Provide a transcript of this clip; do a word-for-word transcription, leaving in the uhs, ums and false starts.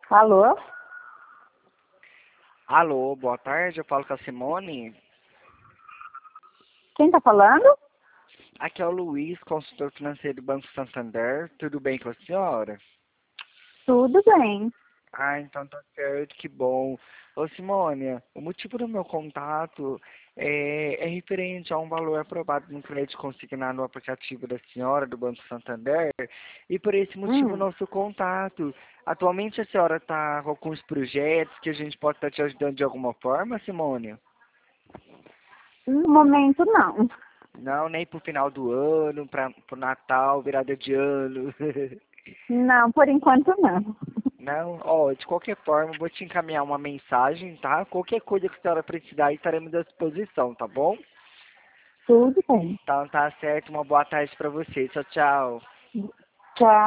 Alô? Alô, boa tarde, eu falo com a Simone. Quem tá falando? Aqui é o Luiz, consultor financeiro do Banco Santander. Tudo bem com a senhora? Tudo bem. Ah, então tá certo, que bom. Ô Simone, o motivo do meu contato é, é referente a um valor aprovado no crédito consignado no aplicativo da senhora do Banco Santander e por esse motivo o Hum, nosso contato. Atualmente a senhora está com alguns projetos que a gente pode estar te ajudando de alguma forma, Simone? no momento não. Não, nem pro final do ano, para pro Natal, virada de ano. Não, por enquanto não. Não, ó, de qualquer forma, eu vou te encaminhar uma mensagem, tá? Qualquer coisa que a senhora precisar, estaremos à disposição, tá bom? Tudo bem. Então tá certo, uma boa tarde pra você. Tchau, tchau. Tchau.